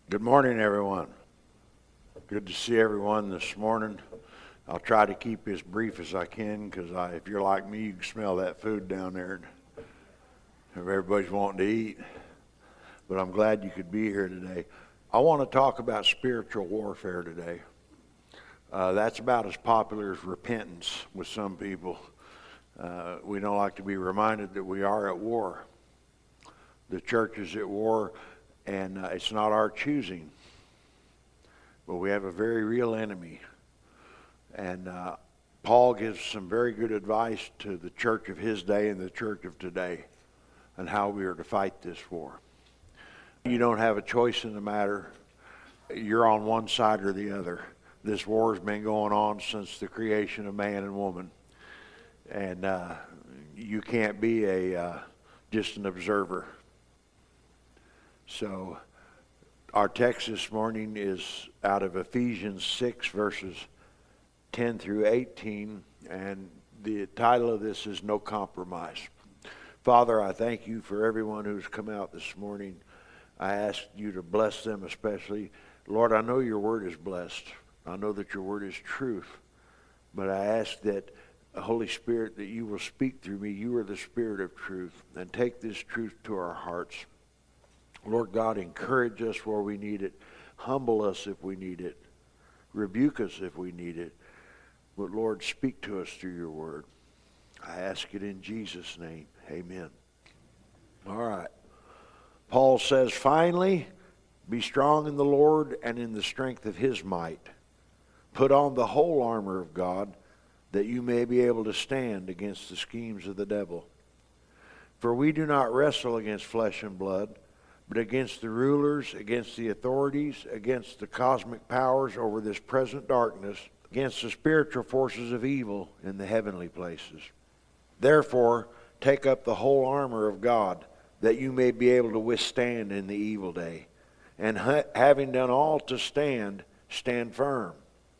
Good morning, everyone. Good to see everyone this morning. I'll try to keep as brief as I can because if you're like me, you can smell that food down there. Everybody's wanting to eat. But I'm glad you could be here today. I want to talk about spiritual warfare today. That's about as popular as repentance with some people. We don't like to be reminded that we are at war. The church is at war. And it's not our choosing, but we have a very real enemy. And Paul gives some very good advice to the church of his day and the church of today on how we are to fight this war. You don't have a choice in the matter. You're on one side or the other. This war has been going on since the creation of man and woman. And you can't be just an observer. So our text this morning is out of Ephesians 6, verses 10 through 18, and the title of this is No Compromise. Father, I thank you for everyone who's come out this morning. I ask you to bless them especially. Lord, I know your word is blessed. I know that your word is truth, but I ask that, Holy Spirit, that you will speak through me. You are the Spirit of truth, and take this truth to our hearts. Lord God, encourage us where we need it. Humble us if we need it. Rebuke us if we need it. But Lord, speak to us through your word. I ask it in Jesus' name. Amen. All right. Paul says, finally, be strong in the Lord and in the strength of his might. Put on the whole armor of God, that you may be able to stand against the schemes of the devil. For we do not wrestle against flesh and blood, but against the rulers, against the authorities, against the cosmic powers over this present darkness, against the spiritual forces of evil in the heavenly places. Therefore, take up the whole armor of God, that you may be able to withstand in the evil day. And having done all to stand, stand firm.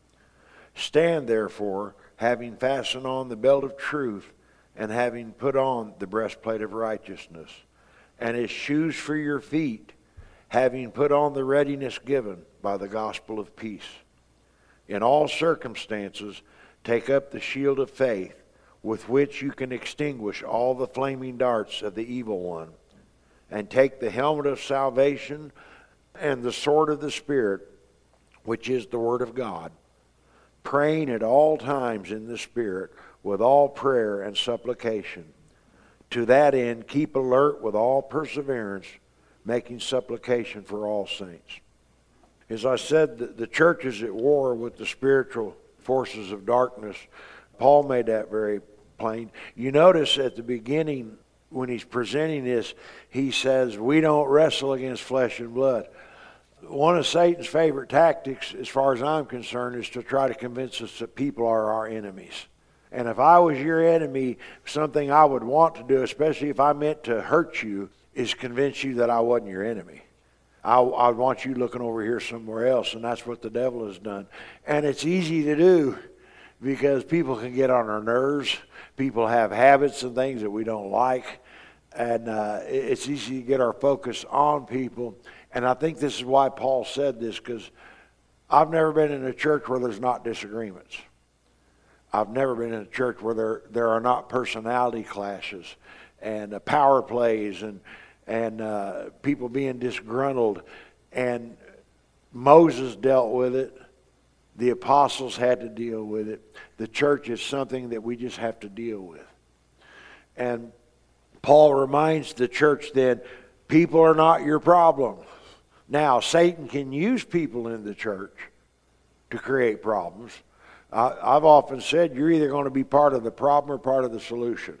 Stand therefore, having fastened on the belt of truth, and having put on the breastplate of righteousness, and as shoes for your feet, having put on the readiness given by the gospel of peace. In all circumstances, take up the shield of faith, with which you can extinguish all the flaming darts of the evil one, and take the helmet of salvation and the sword of the Spirit, which is the word of God, praying at all times in the Spirit with all prayer and supplication. To that end, keep alert with all perseverance, making supplication for all saints. As I said, the church is at war with the spiritual forces of darkness. Paul made that very plain. You notice at the beginning, when he's presenting this, he says, we don't wrestle against flesh and blood. One of Satan's favorite tactics, as far as I'm concerned, is to try to convince us that people are our enemies. And if I was your enemy, something I would want to do, especially if I meant to hurt you, is convince you that I wasn't your enemy. I want you looking over here somewhere else, and that's what the devil has done. And it's easy to do because people can get on our nerves. People have habits and things that we don't like. And it's easy to get our focus on people. And I think this is why Paul said this, because I've never been in a church where there's not disagreements. I've never been in a church where there are not personality clashes and power plays and people being disgruntled. And Moses dealt with it. The apostles had to deal with it. The church is something that we just have to deal with. And Paul reminds the church then, people are not your problem. Now, Satan can use people in the church to create problems. I've often said you're either going to be part of the problem or part of the solution.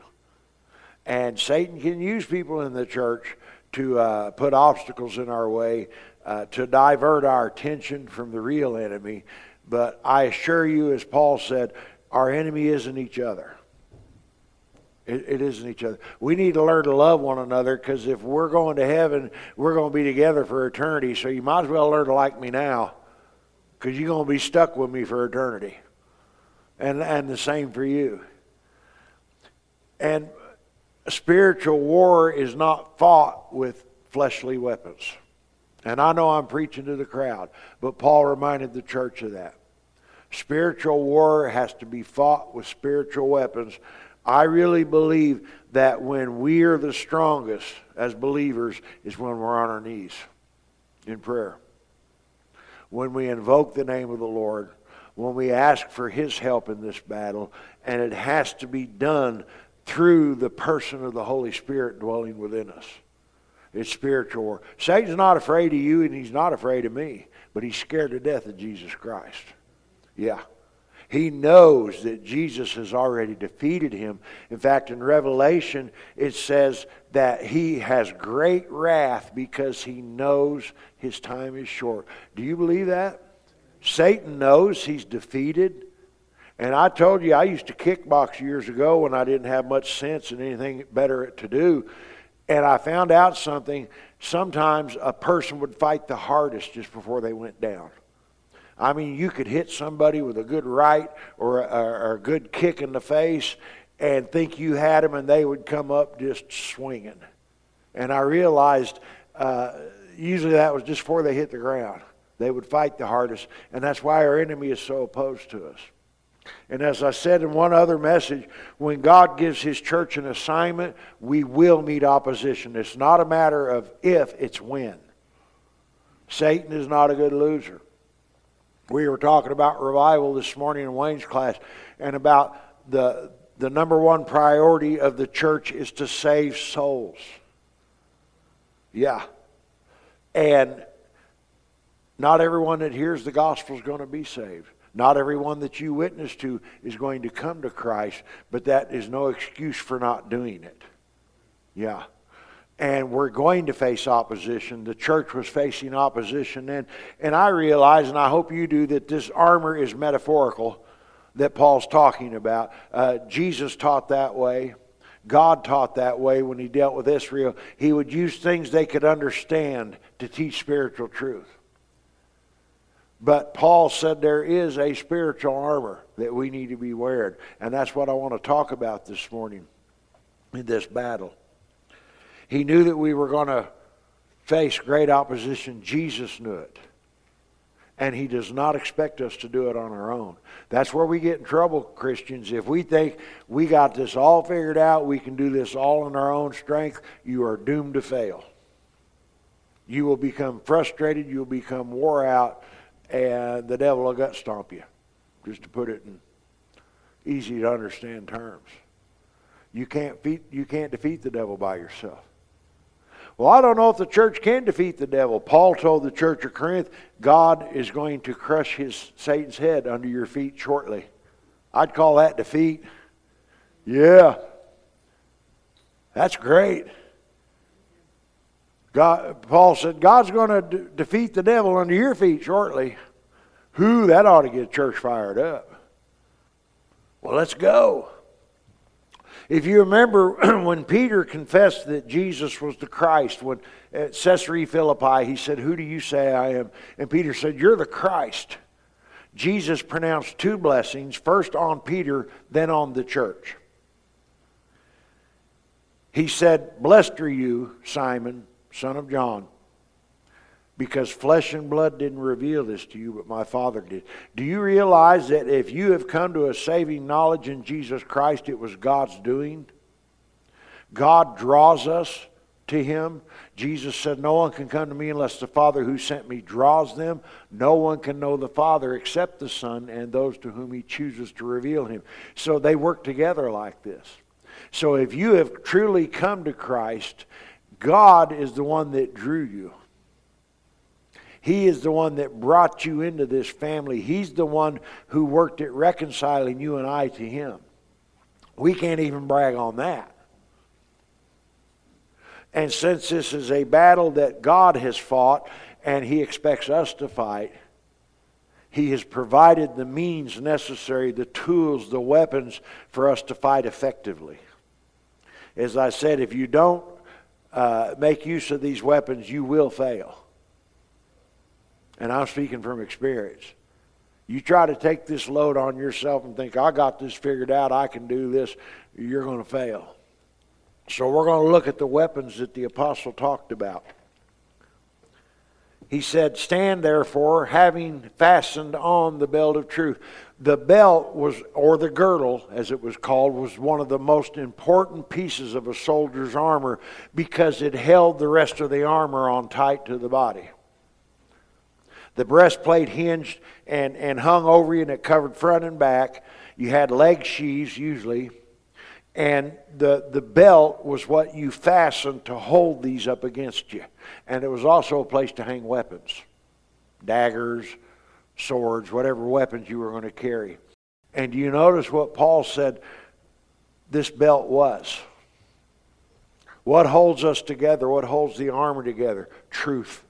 And Satan can use people in the church to put obstacles in our way, to divert our attention from the real enemy. But I assure you, as Paul said, our enemy isn't each other. It isn't each other. We need to learn to love one another, because if we're going to heaven, we're going to be together for eternity. So you might as well learn to like me now, because you're going to be stuck with me for eternity. And the same for you. And spiritual war is not fought with fleshly weapons. And I know I'm preaching to the crowd, but Paul reminded the church of that. Spiritual war has to be fought with spiritual weapons. I really believe that when we are the strongest as believers is when we're on our knees in prayer. When we invoke the name of the Lord, when we ask for His help in this battle, and it has to be done through the person of the Holy Spirit dwelling within us. It's spiritual war. Satan's not afraid of you and he's not afraid of me, but he's scared to death of Jesus Christ. Yeah. He knows that Jesus has already defeated him. In fact, in Revelation, it says that he has great wrath because he knows his time is short. Do you believe that? Satan knows he's defeated. And I told you I used to kickbox years ago when I didn't have much sense and anything better to do. And I found out something. Sometimes a person would fight the hardest just before they went down. I mean, you could hit somebody with a good right or a good kick in the face and think you had them, and they would come up just swinging. And I realized usually that was just before they hit the ground. They would fight the hardest, and that's why our enemy is so opposed to us. And as I said in one other message, when God gives His church an assignment, we will meet opposition. It's not a matter of if, it's when. Satan is not a good loser. We were talking about revival this morning in Wayne's class, and about the number one priority of the church is to save souls. Yeah. And not everyone that hears the gospel is going to be saved. Not everyone that you witness to is going to come to Christ, but that is no excuse for not doing it. Yeah. And we're going to face opposition. The church was facing opposition then. And I realize, and I hope you do, that this armor is metaphorical that Paul's talking about. Jesus taught that way. God taught that way when He dealt with Israel. He would use things they could understand to teach spiritual truth. But Paul said there is a spiritual armor that we need to be wearing. And that's what I want to talk about this morning in this battle. He knew that we were going to face great opposition. Jesus knew it. And He does not expect us to do it on our own. That's where we get in trouble, Christians. If we think we got this all figured out, we can do this all in our own strength, you are doomed to fail. You will become frustrated, you will become wore out, and the devil will gut stomp you, just to put it in easy to understand terms. You can't defeat the devil by yourself. Well, I don't know if the church can defeat the devil. Paul told the church of Corinth, God is going to crush Satan's head under your feet shortly. I'd call that defeat. Yeah. That's great. Paul said, God's going to defeat the devil under your feet shortly. That ought to get church fired up. Well, let's go. If you remember when Peter confessed that Jesus was the Christ, when at Caesarea Philippi, he said, who do you say I am? And Peter said, you're the Christ. Jesus pronounced two blessings, first on Peter, then on the church. He said, blessed are you, Simon, son of John, because flesh and blood didn't reveal this to you, but my Father did. Do you realize that if you have come to a saving knowledge in Jesus Christ, it was God's doing? God draws us to Him. Jesus said, no one can come to me unless the Father who sent me draws them. No one can know the Father except the Son and those to whom He chooses to reveal Him. So they work together like this. So if you have truly come to Christ, God is the one that drew you. He is the one that brought you into this family. He's the one who worked at reconciling you and I to Him. We can't even brag on that. And since this is a battle that God has fought and He expects us to fight, He has provided the means necessary, the tools, the weapons for us to fight effectively. As I said, if you don't make use of these weapons, you will fail. And I'm speaking from experience. You try to take this load on yourself and think, I got this figured out, I can do this, you're going to fail. So we're going to look at the weapons that the apostle talked about. He said, stand therefore, having fastened on the belt of truth. The belt was, or the girdle, as it was called, was one of the most important pieces of a soldier's armor because it held the rest of the armor on tight to the body. The breastplate hinged and hung over you, and it covered front and back. You had leg sheaths usually. And the belt was what you fastened to hold these up against you. And it was also a place to hang weapons. Daggers, swords, whatever weapons you were going to carry. And do you notice what Paul said this belt was? What holds us together? What holds the armor together? Truth.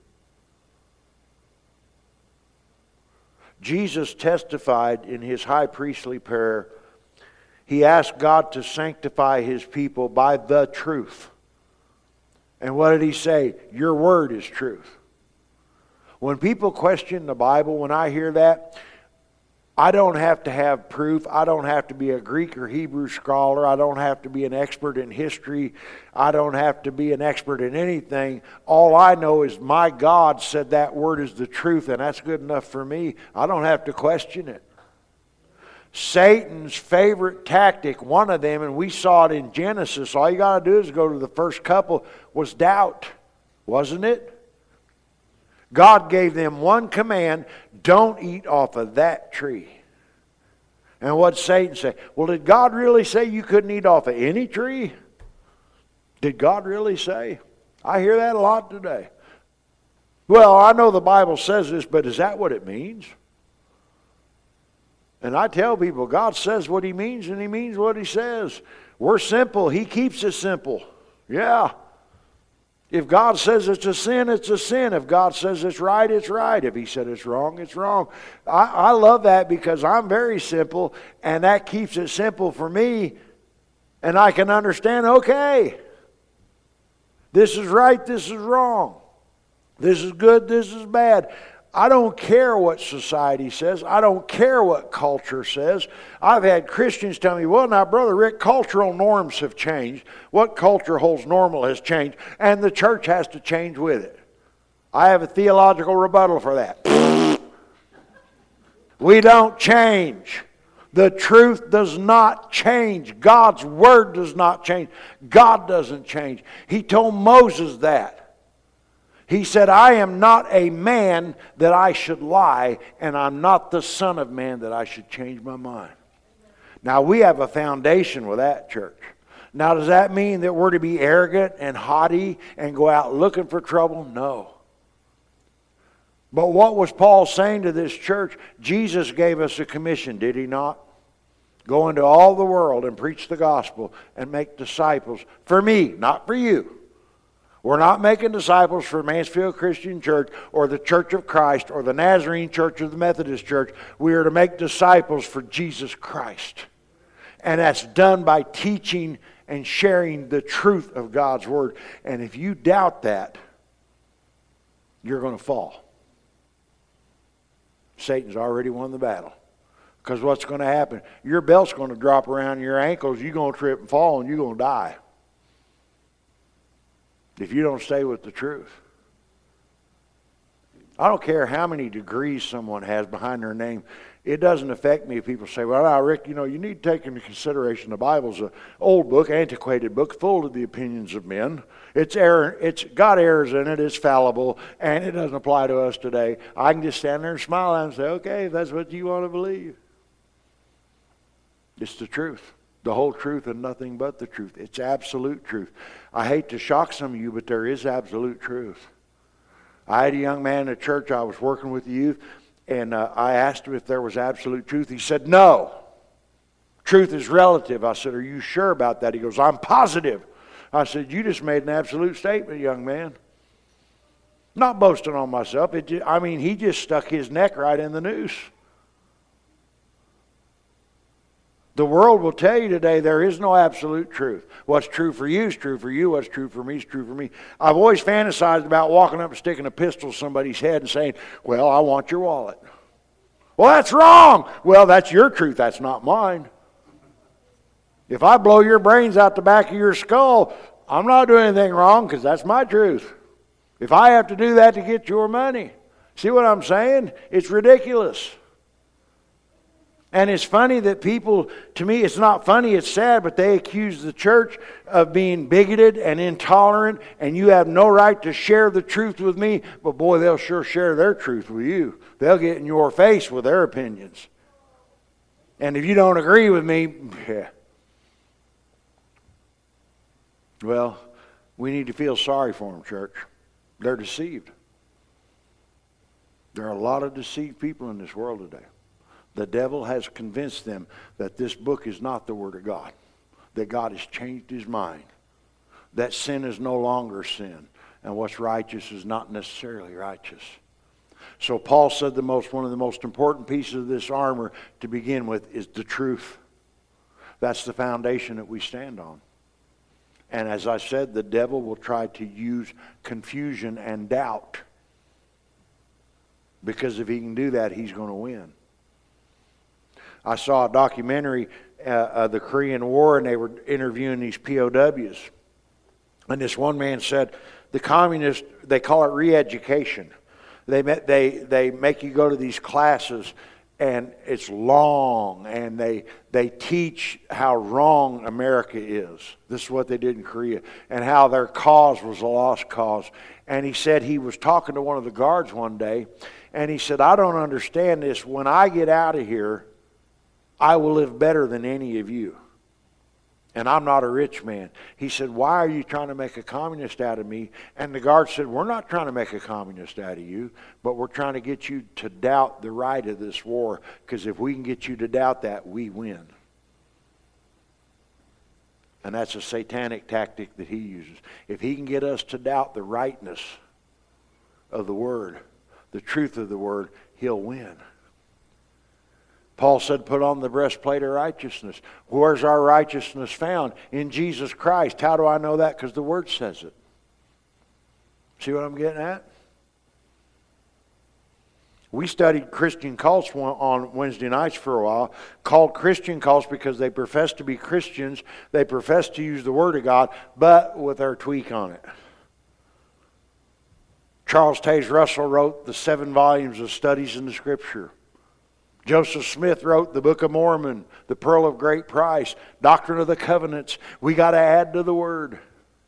Jesus testified in his high priestly prayer. He asked God to sanctify his people by the truth. And what did he say? Your word is truth. When people question the Bible, when I hear that, I don't have to have proof. I don't have to be a Greek or Hebrew scholar. I don't have to be an expert in history. I don't have to be an expert in anything. All I know is my God said that word is the truth, and that's good enough for me. I don't have to question it. Satan's favorite tactic, one of them, and we saw it in Genesis, all you got to do is go to the first couple, was doubt, wasn't it? God gave them one command, don't eat off of that tree. And what did Satan say? Well, did God really say you couldn't eat off of any tree? Did God really say? I hear that a lot today. Well, I know the Bible says this, but is that what it means? And I tell people, God says what he means, and he means what he says. We're simple. He keeps it simple. Yeah. If God says it's a sin, it's a sin. If God says it's right, it's right. If he said it's wrong, it's wrong. I love that because I'm very simple, and that keeps it simple for me, and I can understand, okay, this is right, this is wrong. This is good, this is bad. I don't care what society says. I don't care what culture says. I've had Christians tell me, well, now, Brother Rick, cultural norms have changed. What culture holds normal has changed, and the church has to change with it. I have a theological rebuttal for that. We don't change. The truth does not change. God's word does not change. God doesn't change. He told Moses that. He said, I am not a man that I should lie, and I'm not the son of man that I should change my mind. Now, we have a foundation with that, church. Now, does that mean that we're to be arrogant and haughty and go out looking for trouble? No. But what was Paul saying to this church? Jesus gave us a commission, did he not? Go into all the world and preach the gospel and make disciples for me, not for you. We're not making disciples for Mansfield Christian Church or the Church of Christ or the Nazarene Church or the Methodist Church. We are to make disciples for Jesus Christ. And that's done by teaching and sharing the truth of God's Word. And if you doubt that, you're going to fall. Satan's already won the battle. Because what's going to happen? Your belt's going to drop around your ankles. You're going to trip and fall, and you're going to die. If you don't stay with the truth. I don't care how many degrees someone has behind their name. It doesn't affect me if people say, well, now, Rick, you need to take into consideration the Bible's an old book, antiquated book, full of the opinions of men. It's got errors in it, it's fallible, and it doesn't apply to us today. I can just stand there and smile and say, okay, if that's what you want to believe. It's the truth. The whole truth and nothing but the truth. It's absolute truth. I hate to shock some of you, but there is absolute truth. I had a young man in a church, I was working with youth, and I asked him if there was absolute truth. He said, no. Truth is relative. I said, are you sure about that? He goes, I'm positive. I said, you just made an absolute statement, young man. Not boasting on myself. He just stuck his neck right in the noose. The world will tell you today there is no absolute truth. What's true for you is true for you. What's true for me is true for me. I've always fantasized about walking up and sticking a pistol to somebody's head and saying, well, I want your wallet. Well, that's wrong. Well, that's your truth. That's not mine. If I blow your brains out the back of your skull, I'm not doing anything wrong because that's my truth. If I have to do that to get your money, see what I'm saying? It's ridiculous. And it's funny that people, to me, it's not funny, it's sad, but they accuse the church of being bigoted and intolerant, and you have no right to share the truth with me. But boy, they'll sure share their truth with you. They'll get in your face with their opinions. And if you don't agree with me, yeah. Well, we need to feel sorry for them, church. They're deceived. There are a lot of deceived people in this world today. The devil has convinced them that this book is not the Word of God, that God has changed His mind, that sin is no longer sin, and what's righteous is not necessarily righteous. So Paul said one of the most important pieces of this armor to begin with is the truth. That's the foundation that we stand on. And as I said, the devil will try to use confusion and doubt, because if he can do that, he's going to win. I saw a documentary of the Korean War, and they were interviewing these POWs. And this one man said, the communists, they call it re-education. They make you go to these classes, and it's long, and they teach how wrong America is. This is what they did in Korea, and how their cause was a lost cause. And he said he was talking to one of the guards one day, and he said, I don't understand this. When I get out of here, I will live better than any of you. And I'm not a rich man. He said, why are you trying to make a communist out of me? And the guard said, we're not trying to make a communist out of you, but we're trying to get you to doubt the right of this war, because if we can get you to doubt that, we win. And that's a satanic tactic that he uses. If he can get us to doubt the rightness of the Word, the truth of the Word, he'll win. Paul said, put on the breastplate of righteousness. Where's our righteousness found? In Jesus Christ. How do I know that? Because the Word says it. See what I'm getting at? We studied Christian cults on Wednesday nights for a while, called Christian cults because they profess to be Christians. They profess to use the Word of God, but with their tweak on it. Charles Taze Russell wrote the 7 volumes of Studies in the Scripture. Joseph Smith wrote the Book of Mormon, the Pearl of Great Price, Doctrine of the Covenants. We got to add to the Word.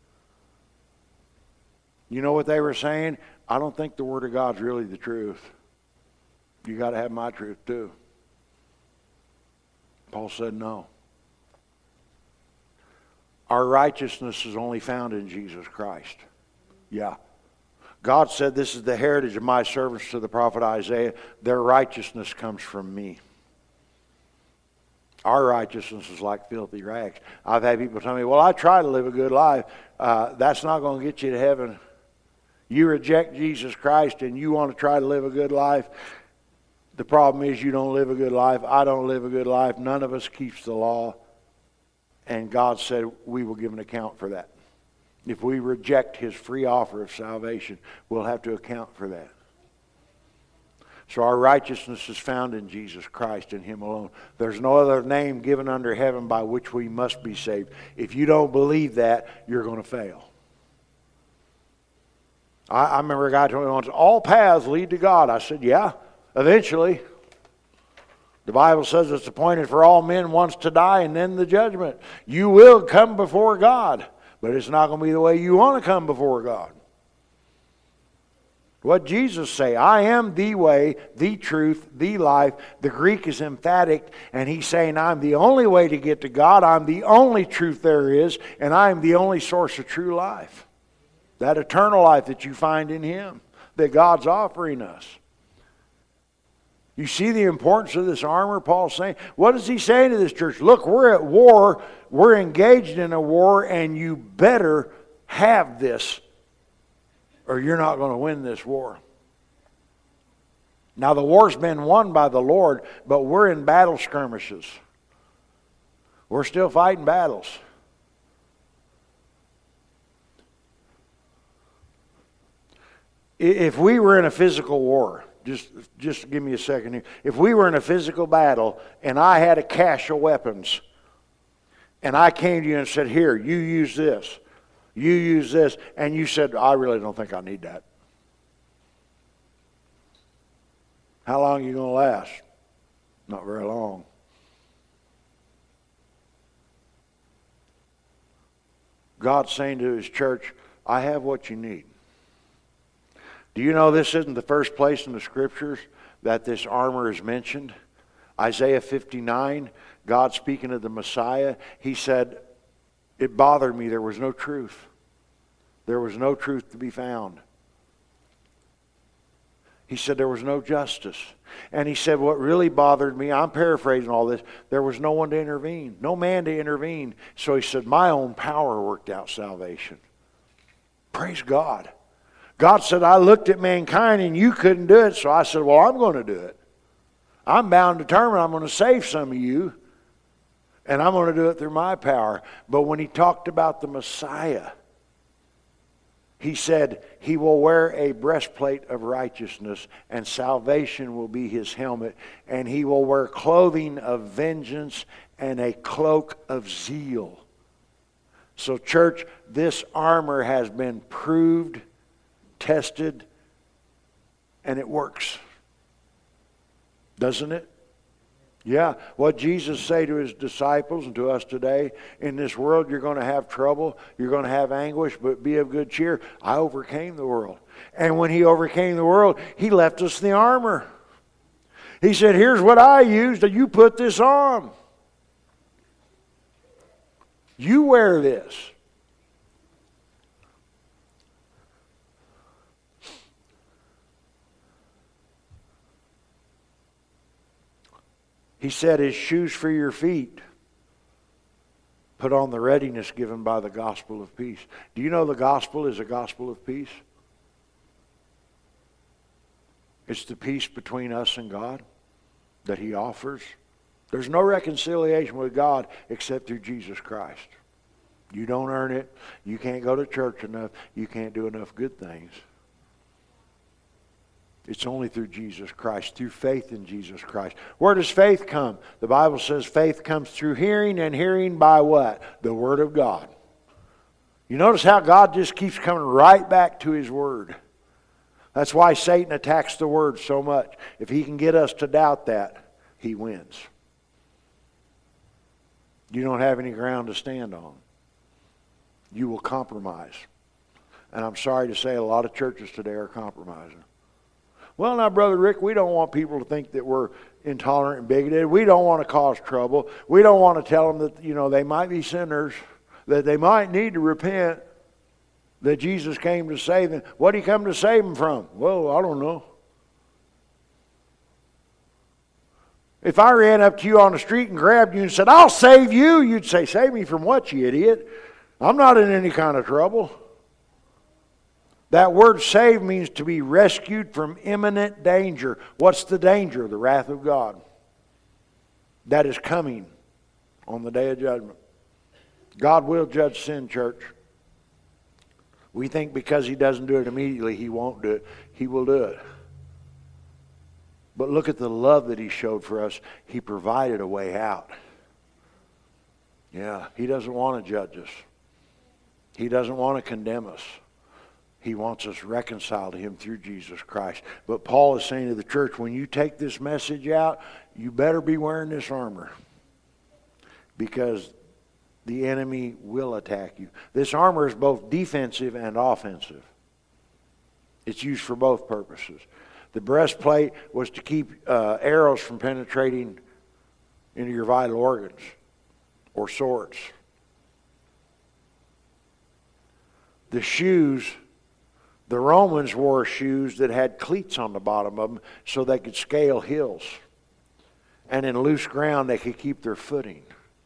You know what they were saying? I don't think the Word of God's really the truth. You got to have my truth too. Paul said no. Our righteousness is only found in Jesus Christ. Yeah. God said, this is the heritage of my servants to the prophet Isaiah. Their righteousness comes from me. Our righteousness is like filthy rags. I've had people tell me, well, I try to live a good life. That's not going to get you to heaven. You reject Jesus Christ and you want to try to live a good life. The problem is you don't live a good life. I don't live a good life. None of us keeps the law. And God said we will give an account for that. If we reject His free offer of salvation, we'll have to account for that. So our righteousness is found in Jesus Christ and Him alone. There's no other name given under heaven by which we must be saved. If you don't believe that, you're going to fail. I remember a guy told me once, all paths lead to God. I said, yeah, eventually. The Bible says it's appointed for all men once to die and then the judgment. You will come before God. But it's not going to be the way you want to come before God. What did Jesus say? I am the way, the truth, the life. The Greek is emphatic, and He's saying I'm the only way to get to God. I'm the only truth there is, and I'm the only source of true life. That eternal life that you find in Him, that God's offering us. You see the importance of this armor, Paul's saying? What is he saying to this church? Look, we're at war. We're engaged in a war, and you better have this, or you're not going to win this war. Now, the war's been won by the Lord, but we're in battle skirmishes. We're still fighting battles. If we were in a physical war, just give me a second here. If we were in a physical battle and I had a cache of weapons and I came to you and said, here, you use this, and you said, I really don't think I need that. How long are you going to last? Not very long. God's saying to His church, I have what you need. Do you know this isn't the first place in the Scriptures that this armor is mentioned? Isaiah 59, God speaking of the Messiah, He said, it bothered me, there was no truth. There was no truth to be found. He said there was no justice. And He said what really bothered me, I'm paraphrasing all this, there was no one to intervene, no man to intervene. So He said my own power worked out salvation. Praise God. God said, I looked at mankind and you couldn't do it, so I said, well, I'm going to do it. I'm bound and determined I'm going to save some of you, and I'm going to do it through my power. But when He talked about the Messiah, He said He will wear a breastplate of righteousness, and salvation will be His helmet, and He will wear clothing of vengeance and a cloak of zeal. So church, this armor has been proved, tested, and it works. Doesn't it? Yeah. What Jesus said to His disciples and to us today, in this world you're going to have trouble, you're going to have anguish, but be of good cheer. I overcame the world. And when He overcame the world, He left us the armor. He said, here's what I used, you put this on. You wear this. He said, His shoes for your feet. Put on the readiness given by the gospel of peace. Do you know the gospel is a gospel of peace? It's the peace between us and God that He offers. There's no reconciliation with God except through Jesus Christ. You don't earn it. You can't go to church enough. You can't do enough good things. It's only through Jesus Christ, through faith in Jesus Christ. Where does faith come? The Bible says faith comes through hearing, and hearing by what? The Word of God. You notice how God just keeps coming right back to His Word. That's why Satan attacks the Word so much. If he can get us to doubt that, he wins. You don't have any ground to stand on. You will compromise. And I'm sorry to say a lot of churches today are compromising. Well, now, Brother Rick, we don't want people to think that we're intolerant and bigoted. We don't want to cause trouble. We don't want to tell them that, they might be sinners, that they might need to repent, that Jesus came to save them. What did He come to save them from? Well, I don't know. If I ran up to you on the street and grabbed you and said, I'll save you, you'd say, save me from what, you idiot? I'm not in any kind of trouble. That word save means to be rescued from imminent danger. What's the danger? The wrath of God. That is coming on the day of judgment. God will judge sin, church. We think because He doesn't do it immediately, He won't do it. He will do it. But look at the love that He showed for us. He provided a way out. Yeah, He doesn't want to judge us. He doesn't want to condemn us. He wants us reconciled to Him through Jesus Christ. But Paul is saying to the church, when you take this message out, you better be wearing this armor. Because the enemy will attack you. This armor is both defensive and offensive. It's used for both purposes. The breastplate was to keep arrows from penetrating into your vital organs or swords. The shoes, the Romans wore shoes that had cleats on the bottom of them so they could scale hills. And in loose ground they could keep their footing.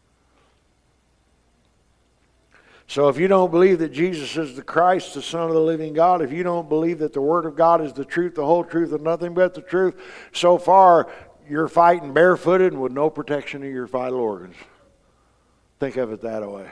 So if you don't believe that Jesus is the Christ, the Son of the living God, if you don't believe that the Word of God is the truth, the whole truth, and nothing but the truth, so far you're fighting barefooted and with no protection of your vital organs. Think of it that way.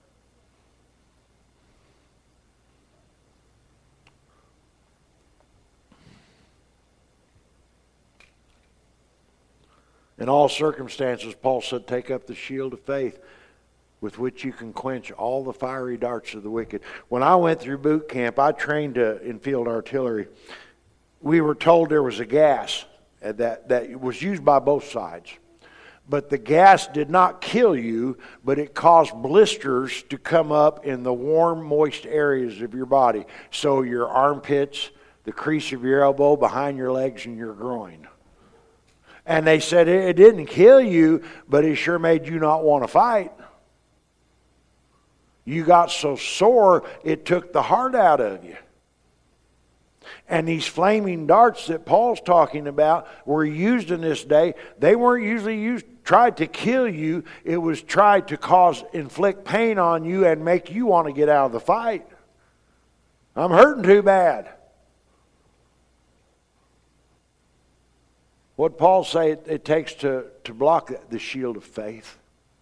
In all circumstances, Paul said, take up the shield of faith with which you can quench all the fiery darts of the wicked. When I went through boot camp, I trained in field artillery. We were told there was a gas, that was used by both sides. But the gas did not kill you, but it caused blisters to come up in the warm, moist areas of your body. So your armpits, the crease of your elbow, behind your legs, and your groin. And they said it didn't kill you, but it sure made you not want to fight. You got so sore, it took the heart out of you. And these flaming darts that Paul's talking about were used in this day. They weren't usually tried to kill you. It was tried to inflict pain on you and make you want to get out of the fight. I'm hurting too bad. What Paul say it takes to block the shield of faith?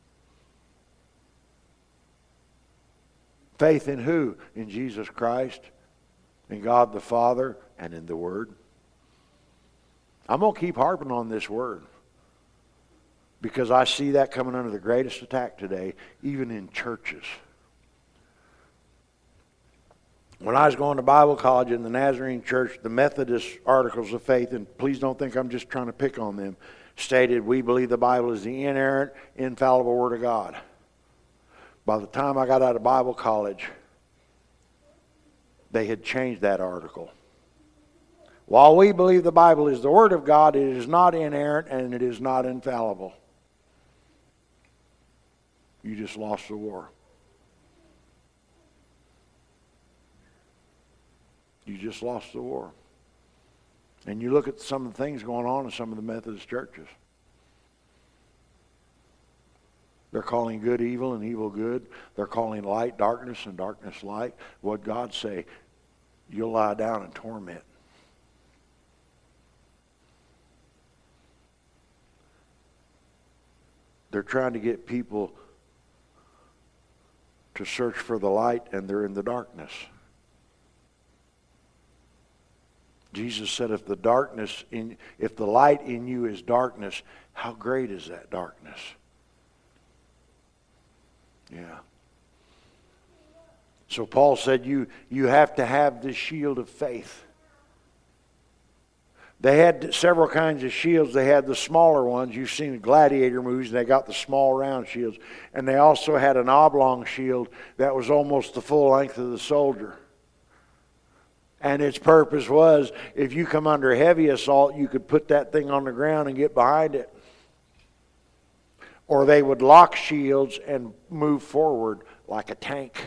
Faith in who? In Jesus Christ, in God the Father, and in the Word. I'm going to keep harping on this Word because I see that coming under the greatest attack today, even in churches. When I was going to Bible college in the Nazarene Church, the Methodist Articles of Faith, and please don't think I'm just trying to pick on them, stated, we believe the Bible is the inerrant, infallible Word of God. By the time I got out of Bible college, they had changed that article. While we believe the Bible is the Word of God, it is not inerrant and it is not infallible. You just lost the war. You just lost the war. And you look at some of the things going on in some of the Methodist churches. They're calling good evil and evil good. They're calling light darkness and darkness light. What God say? You'll lie down in torment. They're trying to get people to search for the light, and they're in the darkness. Jesus said, if the light in you is darkness, how great is that darkness? Yeah. So Paul said you have to have this shield of faith. They had several kinds of shields. They had the smaller ones. You've seen the gladiator movies, and they got the small round shields. And they also had an oblong shield that was almost the full length of the soldier. And its purpose was, if you come under heavy assault, you could put that thing on the ground and get behind it. Or they would lock shields and move forward like a tank.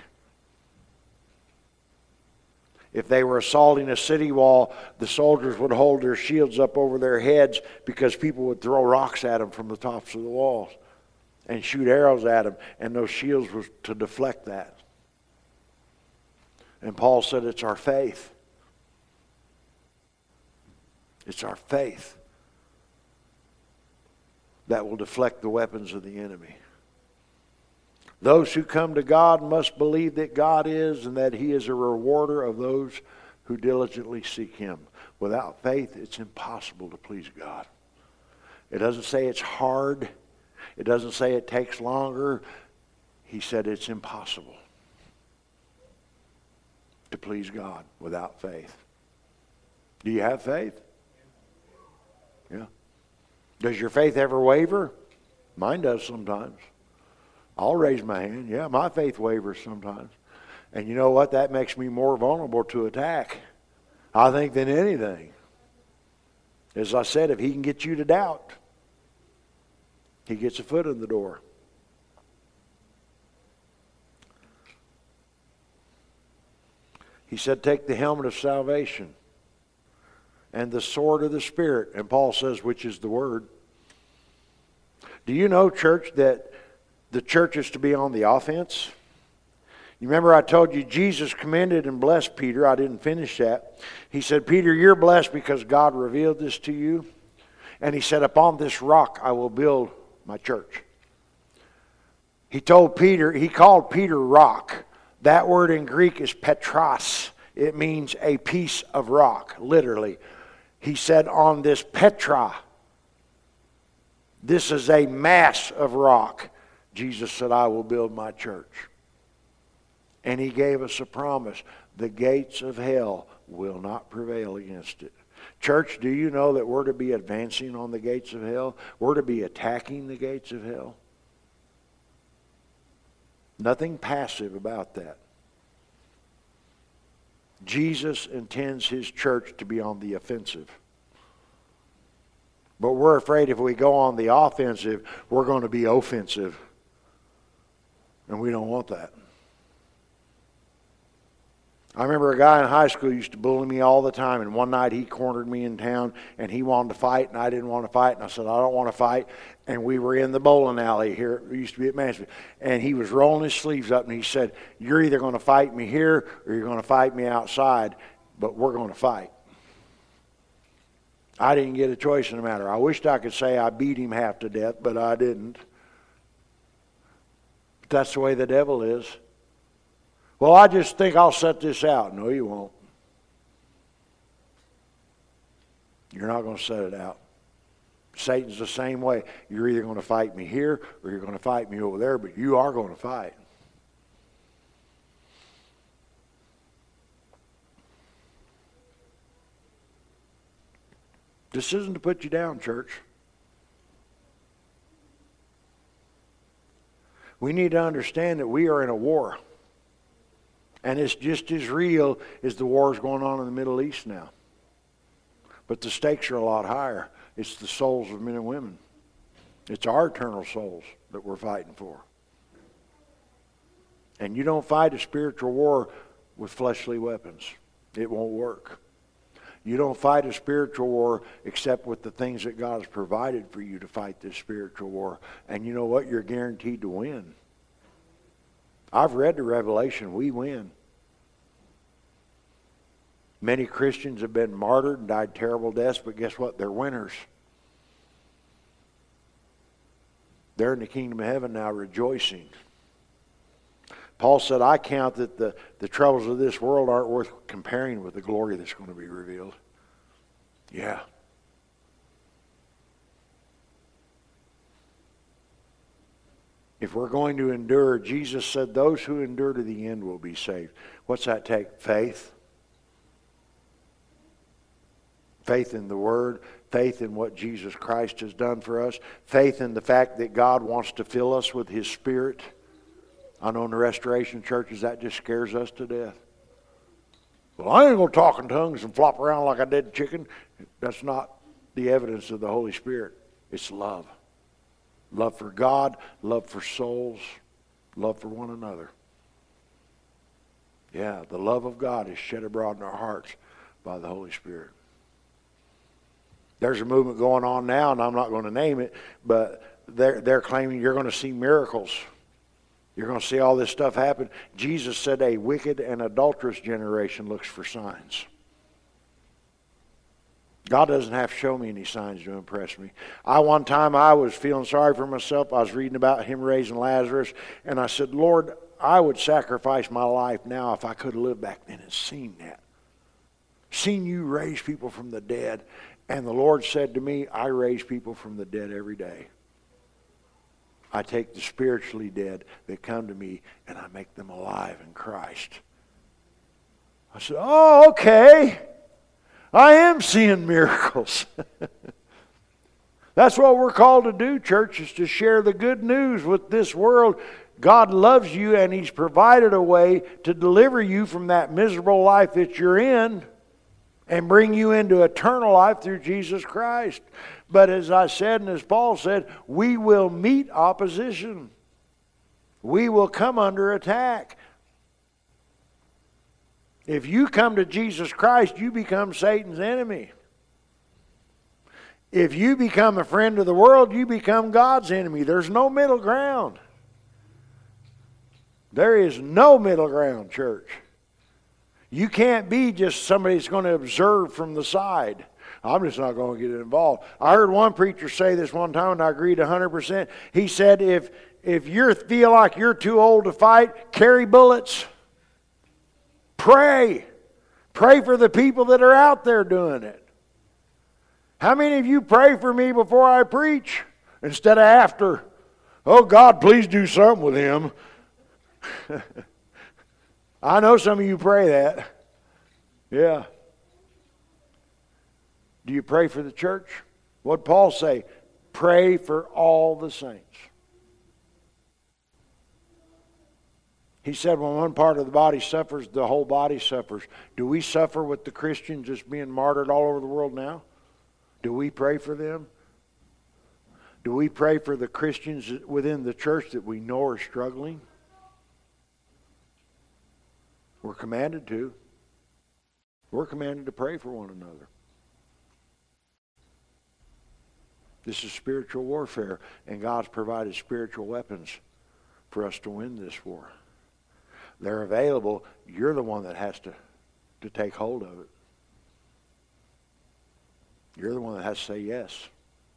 If they were assaulting a city wall, the soldiers would hold their shields up over their heads because people would throw rocks at them from the tops of the walls and shoot arrows at them, and those shields were to deflect that. And Paul said it's our faith. It's our faith that will deflect the weapons of the enemy. Those who come to God must believe that God is and that He is a rewarder of those who diligently seek Him. Without faith, it's impossible to please God. It doesn't say it's hard. It doesn't say it takes longer. He said it's impossible to please God without faith. Do you have faith? Yeah. Does your faith ever waver? Mine does sometimes. I'll raise my hand. Yeah, my faith wavers sometimes. And you know what? That makes me more vulnerable to attack, I think, than anything. As I said, if he can get you to doubt, he gets a foot in the door. He said, take the helmet of salvation and the sword of the Spirit. And Paul says, which is the Word. Do you know, church, that the church is to be on the offense? You remember I told you Jesus commended and blessed Peter. I didn't finish that. He said, Peter, you're blessed because God revealed this to you. And he said, upon this rock I will build my church. He called Peter rock. That word in Greek is petros. It means a piece of rock, literally. He said, on this Petra, this is a mass of rock. Jesus said, I will build my church. And he gave us a promise. The gates of hell will not prevail against it. Church, do you know that we're to be advancing on the gates of hell? We're to be attacking the gates of hell. Nothing passive about that. Jesus intends His church to be on the offensive. But we're afraid if we go on the offensive, we're going to be offensive. And we don't want that. I remember a guy in high school used to bully me all the time, and one night he cornered me in town, and he wanted to fight, and I didn't want to fight, and I said, I don't want to fight. And we were in the bowling alley here. It used to be at Mansfield. And he was rolling his sleeves up, and he said, you're either going to fight me here, or you're going to fight me outside, but we're going to fight. I didn't get a choice in the matter. I wished I could say I beat him half to death, but I didn't. But that's the way the devil is. Well, I just think I'll set this out. No, you won't. You're not going to set it out. Satan's the same way. You're either going to fight me here or you're going to fight me over there, but you are going to fight. This isn't to put you down, church. We need to understand that we are in a war. And it's just as real as the wars going on in the Middle East now. But the stakes are a lot higher. It's the souls of men and women. It's our eternal souls that we're fighting for. And you don't fight a spiritual war with fleshly weapons. It won't work. You don't fight a spiritual war except with the things that God has provided for you to fight this spiritual war. And you know what? You're guaranteed to win. I've read the Revelation. We win. Many Christians have been martyred and died terrible deaths, but guess what? They're winners. They're in the kingdom of heaven now rejoicing. Paul said, I count that the troubles of this world aren't worth comparing with the glory that's going to be revealed. Yeah. If we're going to endure, Jesus said, those who endure to the end will be saved. What's that take? Faith. Faith in the Word, faith in what Jesus Christ has done for us, faith in the fact that God wants to fill us with His Spirit. I know in the restoration churches that just scares us to death. Well, I ain't going to talk in tongues and flop around like a dead chicken. That's not the evidence of the Holy Spirit. It's love. Love for God, love for souls, love for one another. Yeah, the love of God is shed abroad in our hearts by the Holy Spirit. There's a movement going on now, and I'm not going to name it, but they're claiming you're going to see miracles. You're going to see all this stuff happen. Jesus said a wicked and adulterous generation looks for signs. God doesn't have to show me any signs to impress me. One time I was feeling sorry for myself. I was reading about Him raising Lazarus, and I said, Lord, I would sacrifice my life now if I could have lived back then and seen that. Seen you raise people from the dead. And the Lord said to me, I raise people from the dead every day. I take the spiritually dead that come to me and I make them alive in Christ. I said, oh, okay. I am seeing miracles. That's what we're called to do, church, is to share the good news with this world. God loves you and He's provided a way to deliver you from that miserable life that you're in and bring you into eternal life through Jesus Christ. But as I said, and as Paul said, we will meet opposition. We will come under attack. If you come to Jesus Christ, you become Satan's enemy. If you become a friend of the world, you become God's enemy. There's no middle ground. There is no middle ground, church. You can't be just somebody that's going to observe from the side. I'm just not going to get involved. I heard one preacher say this one time, and I agreed 100%. He said, if you feel like you're too old to fight, carry bullets. Pray. Pray for the people that are out there doing it. How many of you pray for me before I preach instead of after? Oh, God, please do something with him. I know some of you pray that. Yeah. Do you pray for the church? What did Paul say? Pray for all the saints. He said when one part of the body suffers, the whole body suffers. Do we suffer with the Christians just being martyred all over the world now? Do we pray for them? Do we pray for the Christians within the church that we know are struggling? We're commanded to. We're commanded to pray for one another. This is spiritual warfare, and God's provided spiritual weapons for us to win this war. They're available. You're the one that has to take hold of it. You're the one that has to say yes.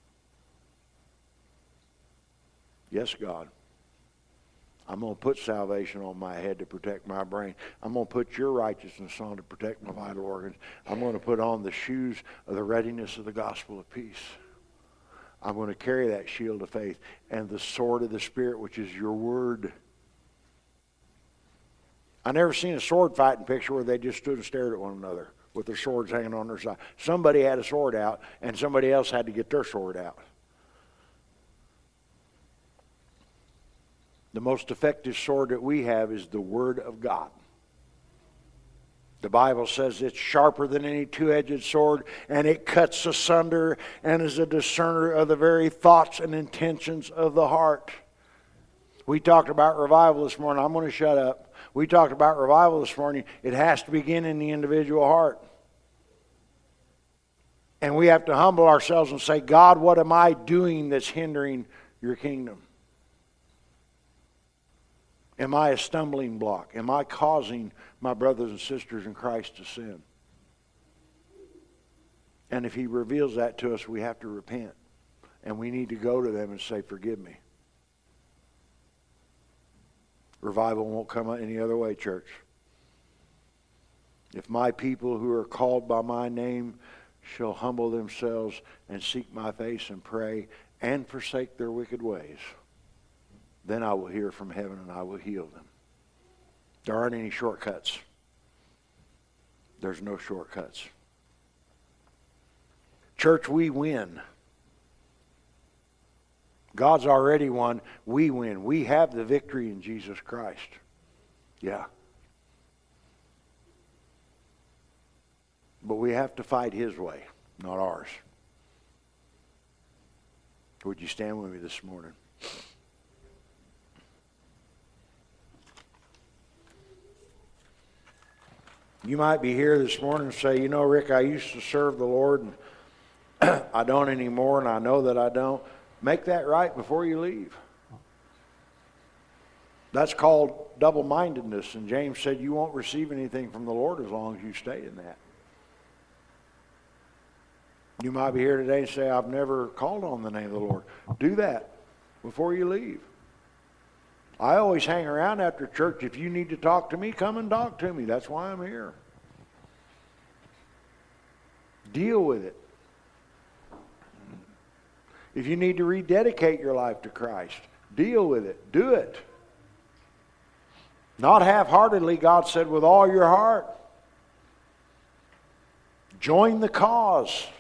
Yes, God. I'm going to put salvation on my head to protect my brain. I'm going to put your righteousness on to protect my vital organs. I'm going to put on the shoes of the readiness of the gospel of peace. I'm going to carry that shield of faith and the sword of the Spirit, which is your word. I never seen a sword fighting picture where they just stood and stared at one another with their swords hanging on their side. Somebody had a sword out, and somebody else had to get their sword out. The most effective sword that we have is the Word of God. The Bible says it's sharper than any two-edged sword, and it cuts asunder and is a discerner of the very thoughts and intentions of the heart. We talked about revival this morning. I'm going to shut up. We talked about revival this morning. It has to begin in the individual heart. And we have to humble ourselves and say, God, what am I doing that's hindering your kingdom? Am I a stumbling block? Am I causing my brothers and sisters in Christ to sin? And if He reveals that to us, we have to repent. And we need to go to them and say, forgive me. Revival won't come any other way, church. If my people who are called by my name shall humble themselves and seek my face and pray and forsake their wicked ways, then I will hear from heaven and I will heal them. There aren't any shortcuts. There's no shortcuts. Church, we win. God's already won. We win. We have the victory in Jesus Christ. Yeah. But we have to fight His way, not ours. Would you stand with me this morning? You might be here this morning and say, you know, Rick, I used to serve the Lord and I don't anymore, and I know that I don't. Make that right before you leave. That's called double-mindedness, and James said you won't receive anything from the Lord as long as you stay in that. You might be here today and say, I've never called on the name of the Lord. Do that before you leave. I always hang around after church. If you need to talk to me, come and talk to me. That's why I'm here. Deal with it. If you need to rededicate your life to Christ, deal with it. Do it. Not half-heartedly, God said, with all your heart. Join the cause.